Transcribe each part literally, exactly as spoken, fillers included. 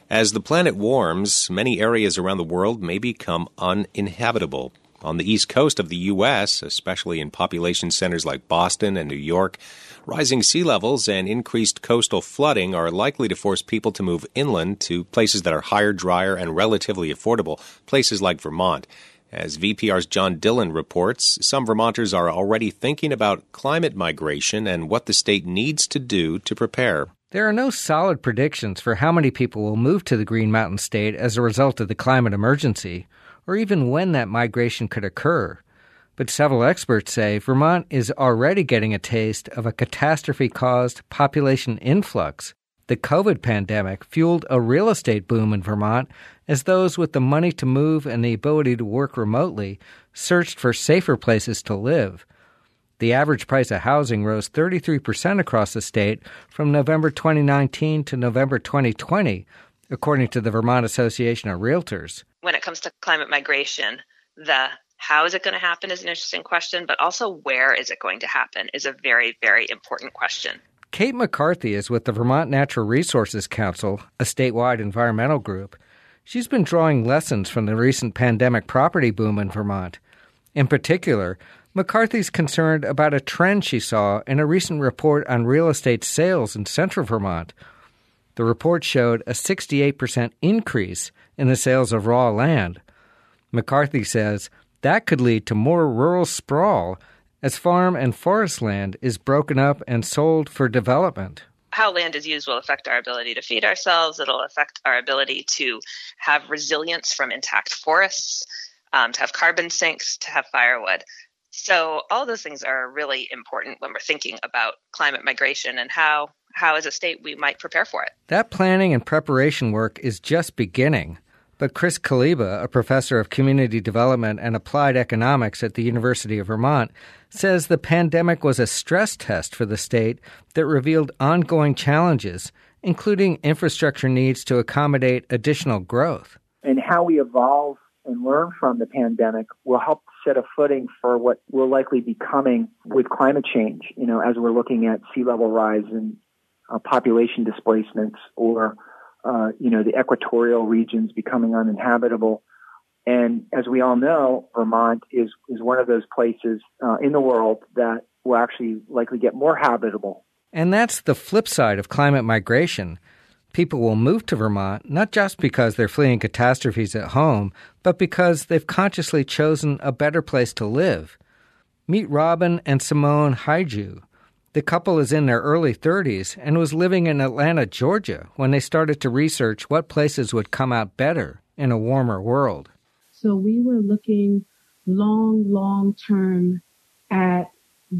As the planet warms, many areas around the world may become uninhabitable. On the east coast of the U S, especially in population centers like Boston and New York, rising sea levels and increased coastal flooding are likely to force people to move inland to places that are higher, drier, and relatively affordable, places like Vermont. As V P R's John Dillon reports, some Vermonters are already thinking about climate migration and what the state needs to do to prepare. There are no solid predictions for how many people will move to the Green Mountain State as a result of the climate emergency, or even when that migration could occur. But several experts say Vermont is already getting a taste of a catastrophe-caused population influx. The COVID pandemic fueled a real estate boom in Vermont as those with the money to move and the ability to work remotely searched for safer places to live. The average price of housing rose thirty-three percent across the state from November twenty nineteen to November twenty twenty, according to the Vermont Association of Realtors. When it comes to climate migration, the how is it going to happen is an interesting question, but also where is it going to happen is a very, very important question. Kate McCarthy is with the Vermont Natural Resources Council, a statewide environmental group. She's been drawing lessons from the recent pandemic property boom in Vermont. In particular, McCarthy's concerned about a trend she saw in a recent report on real estate sales in central Vermont. The report showed a sixty-eight percent increase in the sales of raw land. McCarthy says that could lead to more rural sprawl as farm and forest land is broken up and sold for development. How land is used will affect our ability to feed ourselves. It'll affect our ability to have resilience from intact forests, um, to have carbon sinks, to have firewood. So all those things are really important when we're thinking about climate migration and how, how as a state, we might prepare for it. That planning and preparation work is just beginning. But Chris Kaliba, a professor of community development and applied economics at the University of Vermont, says the pandemic was a stress test for the state that revealed ongoing challenges, including infrastructure needs to accommodate additional growth. And how we evolve and learn from the pandemic will help set a footing for what will likely be coming with climate change, you know, as we're looking at sea level rise and uh, population displacements or Uh, you know, the equatorial regions becoming uninhabitable. And as we all know, Vermont is, is one of those places uh, in the world that will actually likely get more habitable. And that's the flip side of climate migration. People will move to Vermont not just because they're fleeing catastrophes at home, but because they've consciously chosen a better place to live. Meet Robin and Simone Haiju. The couple is in their early thirties and was living in Atlanta, Georgia, when they started to research what places would come out better in a warmer world. So we were looking long, long term at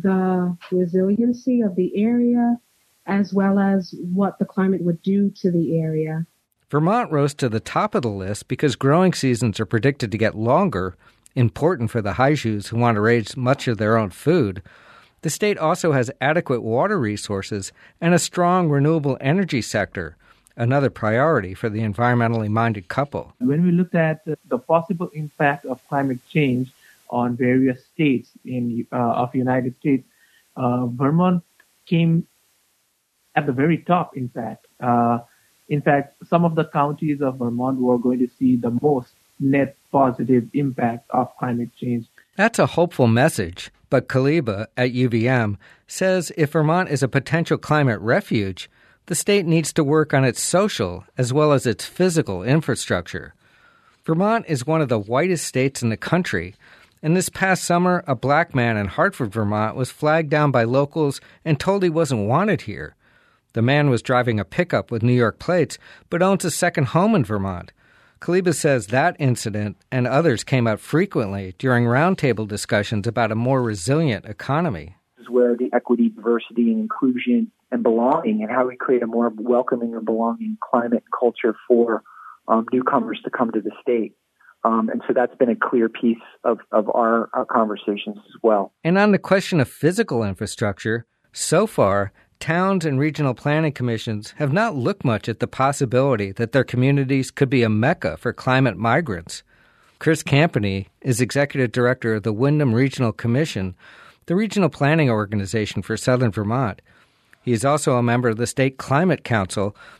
the resiliency of the area as well as what the climate would do to the area. Vermont rose to the top of the list because growing seasons are predicted to get longer, important for the Haijus who want to raise much of their own food. The state also has adequate water resources and a strong renewable energy sector, another priority for the environmentally minded couple. When we looked at the possible impact of climate change on various states in uh, of the United States, uh, Vermont came at the very top, in fact. Uh, in fact, some of the counties of Vermont were going to see the most net positive impact of climate change. That's a hopeful message, but Kaliba at U V M says if Vermont is a potential climate refuge, the state needs to work on its social as well as its physical infrastructure. Vermont is one of the whitest states in the country, and this past summer, a black man in Hartford, Vermont, was flagged down by locals and told he wasn't wanted here. The man was driving a pickup with New York plates, but owns a second home in Vermont. Kaliba says that incident and others came up frequently during roundtable discussions about a more resilient economy. This is where the equity, diversity, and inclusion and belonging and how we create a more welcoming and belonging climate and culture for um, newcomers to come to the state. Um, and so that's been a clear piece of, of our, our conversations as well. And on the question of physical infrastructure, so far, towns and regional planning commissions have not looked much at the possibility that their communities could be a mecca for climate migrants. Chris Campany is executive director of the Windham Regional Commission, the regional planning organization for southern Vermont. He is also a member of the State Climate Council,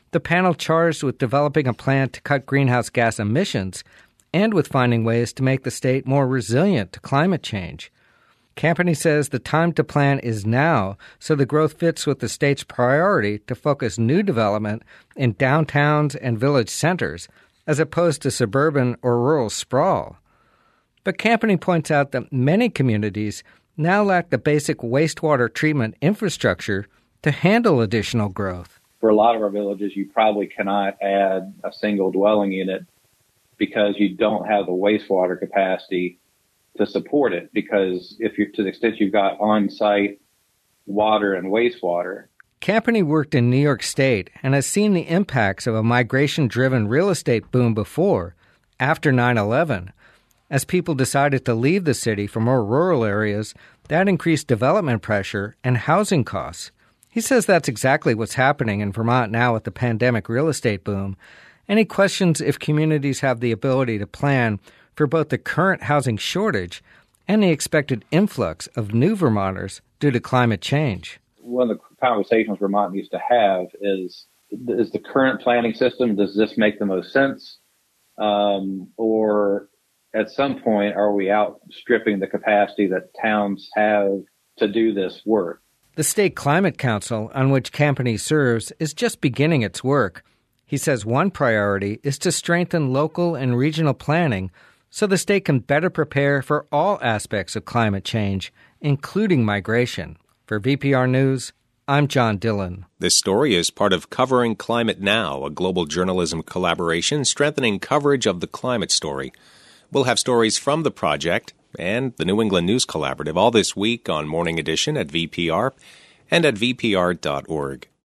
the panel charged with developing a plan to cut greenhouse gas emissions and with finding ways to make the state more resilient to climate change. Campany says the time to plan is now, so the growth fits with the state's priority to focus new development in downtowns and village centers, as opposed to suburban or rural sprawl. But Campany points out that many communities now lack the basic wastewater treatment infrastructure to handle additional growth. For a lot of our villages, you probably cannot add a single dwelling unit because you don't have the wastewater capacity to support it, because if you're to the extent you've got on-site water and wastewater. Campany worked in New York State and has seen the impacts of a migration-driven real estate boom before, after nine eleven. As people decided to leave the city for more rural areas, that increased development pressure and housing costs. He says that's exactly what's happening in Vermont now with the pandemic real estate boom, and he questions if communities have the ability to plan for both the current housing shortage and the expected influx of new Vermonters due to climate change. One of the conversations Vermont needs to have is, is the current planning system, does this make the most sense? Um, or at some point, are we outstripping the capacity that towns have to do this work? The State Climate Council, on which Campany serves, is just beginning its work. He says one priority is to strengthen local and regional planning so the state can better prepare for all aspects of climate change, including migration. For V P R News, I'm John Dillon. This story is part of Covering Climate Now, a global journalism collaboration strengthening coverage of the climate story. We'll have stories from the project and the New England News Collaborative all this week on Morning Edition at V P R and at V P R dot org.